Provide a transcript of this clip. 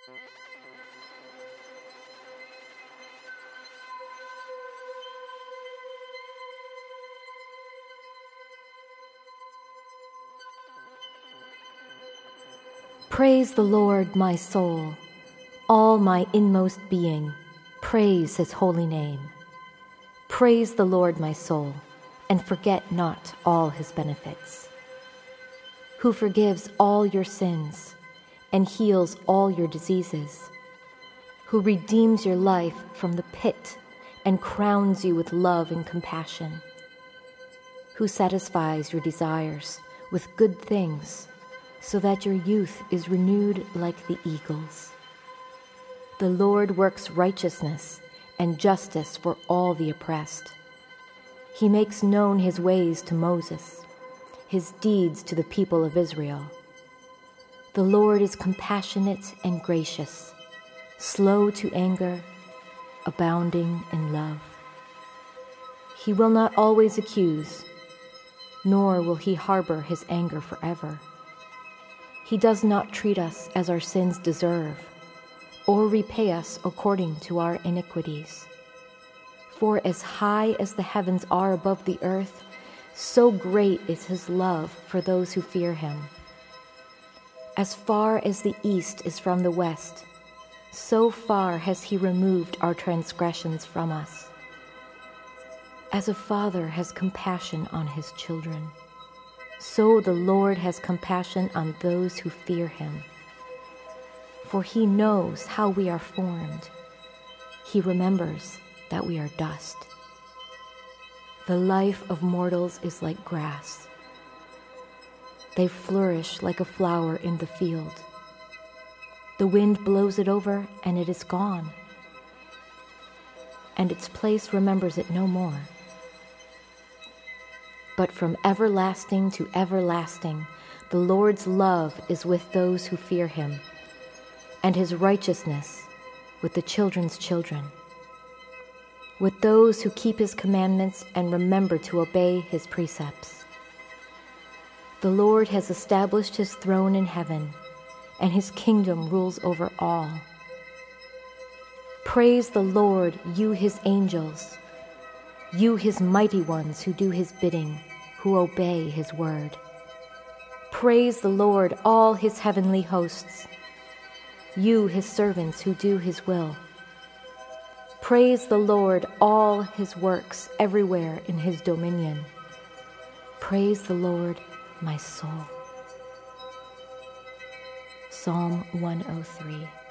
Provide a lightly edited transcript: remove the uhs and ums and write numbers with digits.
Praise the Lord, my soul. All my inmost being, praise his holy name. Praise the Lord, my soul, and forget not all his benefits. Who forgives all your sins and heals all your diseases. Who redeems your life from the pit and crowns you with love and compassion. Who satisfies your desires with good things, so that your youth is renewed like the eagles. The Lord works righteousness and justice for all the oppressed. He makes known his ways to Moses, his deeds to the people of Israel. The Lord is compassionate and gracious, slow to anger, abounding in love. He will not always accuse, nor will he harbor his anger forever. He does not treat us as our sins deserve, or repay us according to our iniquities. For as high as the heavens are above the earth, so great is his love for those who fear him. As far as the east is from the west, so far has he removed our transgressions from us. As a father has compassion on his children, so the Lord has compassion on those who fear him. For he knows how we are formed. He remembers that we are dust. The life of mortals is like grass. They flourish like a flower in the field. The wind blows it over and it is gone, and its place remembers it no more. But from everlasting to everlasting, the Lord's love is with those who fear him, and his righteousness with the children's children, with those who keep his commandments and remember to obey his precepts. The Lord has established his throne in heaven, and his kingdom rules over all. Praise the Lord, you his angels, you his mighty ones who do his bidding, who obey his word. Praise the Lord, all his heavenly hosts, you his servants who do his will. Praise the Lord, all his works everywhere in his dominion. Praise the Lord, my soul. Psalm 103.